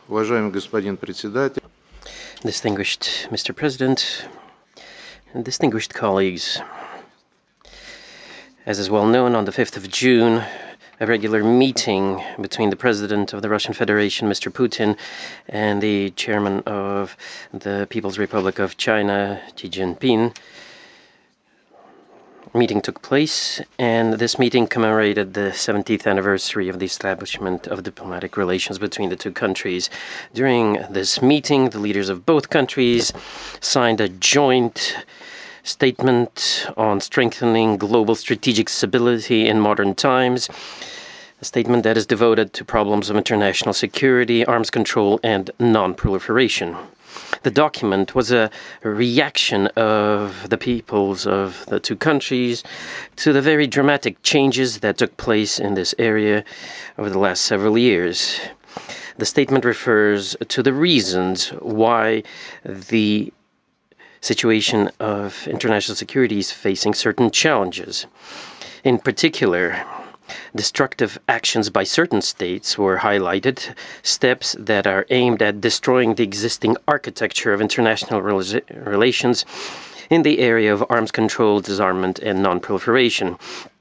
Уважаемый господин председатель. Distinguished Mr. President, and distinguished colleagues, as is well known, on the 5th of June, a regular meeting between the President of the Russian Federation, Mr. Putin, and the Chairman of the People's Republic of China, Xi Jinping, meeting took place, and this meeting commemorated the 70th anniversary of the establishment of diplomatic relations between the two countries. During this meeting, the leaders of both countries signed a joint statement on strengthening global strategic stability in modern times, a statement that is devoted to problems of international security, arms control, and non-proliferation. The document was a reaction of the peoples of the two countries to the very dramatic changes that took place in this area over the last several years. The statement refers to the reasons why the situation of international security is facing certain challenges. In particular, destructive actions by certain states were highlighted, steps that are aimed at destroying the existing architecture of international relations in the area of arms control, disarmament, and non-proliferation.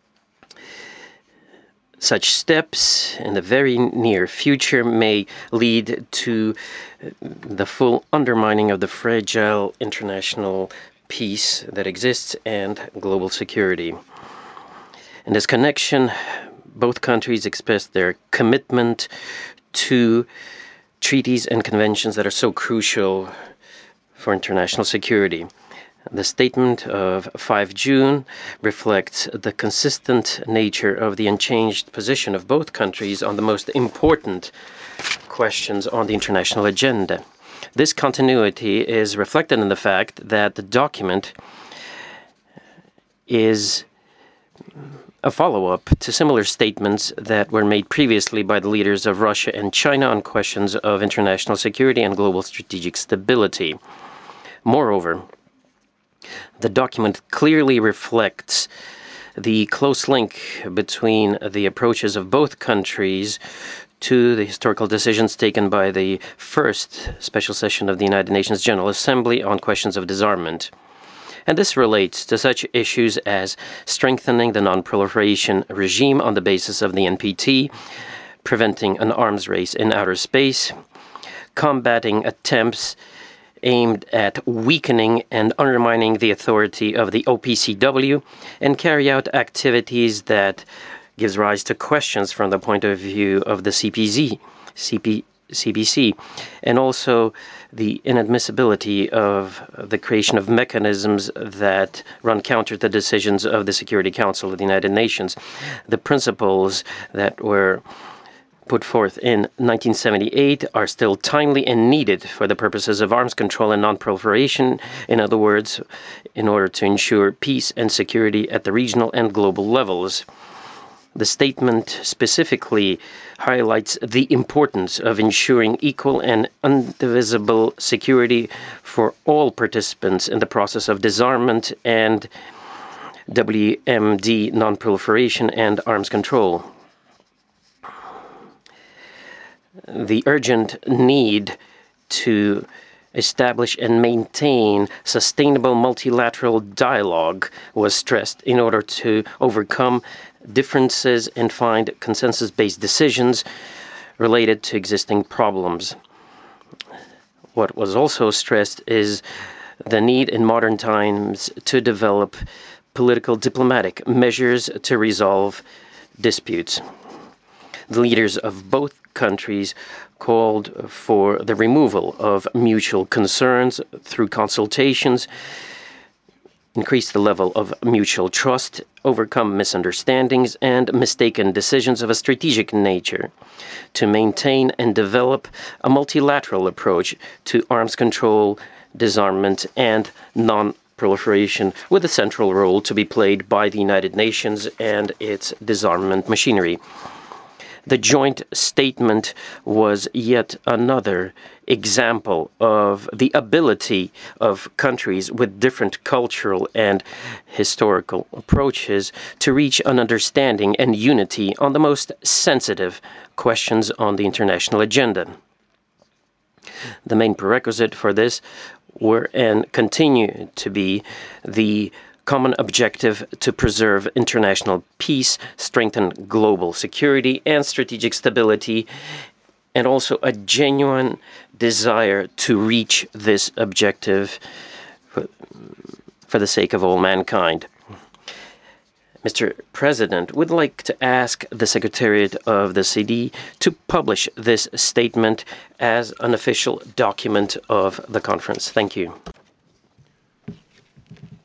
Such steps in the very near future may lead to the full undermining of the fragile international peace that exists and global security. In this connection, both countries expressed their commitment to treaties and conventions that are so crucial for international security. The statement of 5 June reflects the consistent nature of the unchanged position of both countries on the most important questions on the international agenda. This continuity is reflected in the fact that the document is a follow-up to similar statements that were made previously by the leaders of Russia and China on questions of international security and global strategic stability. Moreover, the document clearly reflects the close link between the approaches of both countries to the historical decisions taken by the first special session of the United Nations General Assembly on questions of disarmament. And this relates to such issues as strengthening the non-proliferation regime on the basis of the NPT, preventing an arms race in outer space, combating attempts aimed at weakening and undermining the authority of the OPCW, and carry out activities that gives rise to questions from the point of view of the CBC, and also the inadmissibility of the creation of mechanisms that run counter to the decisions of the Security Council of the United Nations. The principles that were put forth in 1978 are still timely and needed for the purposes of arms control and non-proliferation. In other words, in order to ensure peace and security at the regional and global levels. The statement specifically highlights the importance of ensuring equal and indivisible security for all participants in the process of disarmament and WMD non-proliferation and arms control. The urgent need to establish and maintain sustainable multilateral dialogue was stressed in order to overcome differences and find consensus-based decisions related to existing problems. What was also stressed is the need in modern times to develop political diplomatic measures to resolve disputes. The leaders of both countries called for the removal of mutual concerns through consultations, increase the level of mutual trust, overcome misunderstandings and mistaken decisions of a strategic nature, to maintain and develop a multilateral approach to arms control, disarmament, and non-proliferation, with a central role to be played by the United Nations and its disarmament machinery. The joint statement was yet another example of the ability of countries with different cultural and historical approaches to reach an understanding and unity on the most sensitive questions on the international agenda. The main prerequisite for this were and continue to be the common objective to preserve international peace, strengthen global security and strategic stability, and also a genuine desire to reach this objective for the sake of all mankind. Mr. President, would like to ask the Secretariat of the CD to publish this statement as an official document of the conference. Thank you.